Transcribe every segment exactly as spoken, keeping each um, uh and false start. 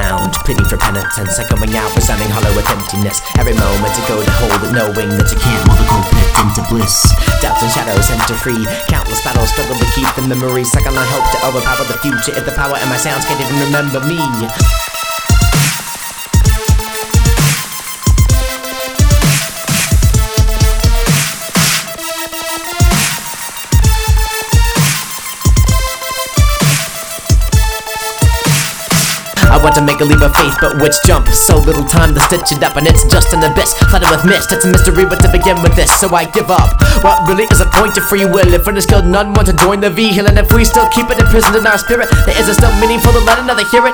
sound, pleading for penitence, echoing out, resounding hollow with emptiness. Every moment to go to hold it, knowing that you can't mold the cold pit into bliss. Doubts and shadows enter free, countless battles struggle to keep the memories. Stuck on my hope to overpower the future, if the power and my sounds can't even remember me. I want to make a leap of faith, but which jump? So little time to stitch it up, and it's just an abyss flooded with mist. It's a mystery what to begin with this, so I give up. What really is a point to free will? If one is killed, none want to join the V-Hill. And if we still keep it imprisoned in our spirit, there is it still meaningful to let another hear it?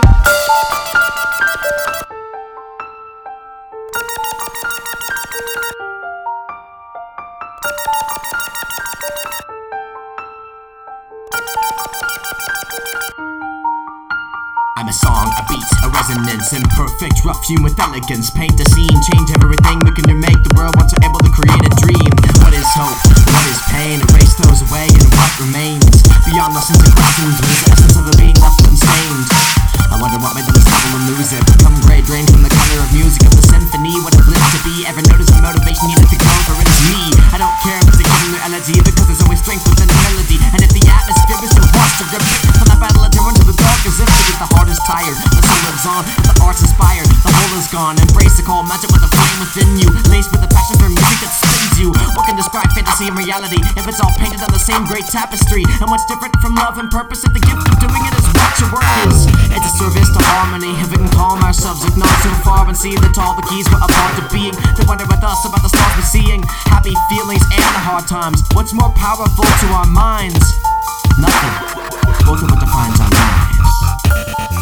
I'm a song, a beat, a resonance, imperfect, rough hewn with elegance. Paint a scene, change everything, we can make the world once we're able to create a dream. What is hope? What is pain? Erase those away and what remains? Beyond lessons and questions, what is the essence of it being left unstained? I wonder what made them stumble and lose it. Become grey, drained from the color of music of the symphony. What it lived to be, ever notice the motivation needed to grow, for it is me. I don't care if it's a given or elegy, because there's always strength within the melody. And if the atmosphere is too harsh to rip it, then I battle it to run to the dark as if to get the heart is tired. The soul lives on, the art's inspired, the whole is gone. Embrace the call, magic with the flame within you, laced with the passion for music that spins you. What can describe fantasy and reality if it's all painted on the same great tapestry? And what's different from love and purpose if the gift of doing it is what your work is? It's a service to harmony. If we can calm ourselves, look not so far and see that all the keys were a part of being. To wonder with us about the stars we're seeing, happy feelings and the hard times. What's more powerful to our minds? Nothing. Both of what defines our lives.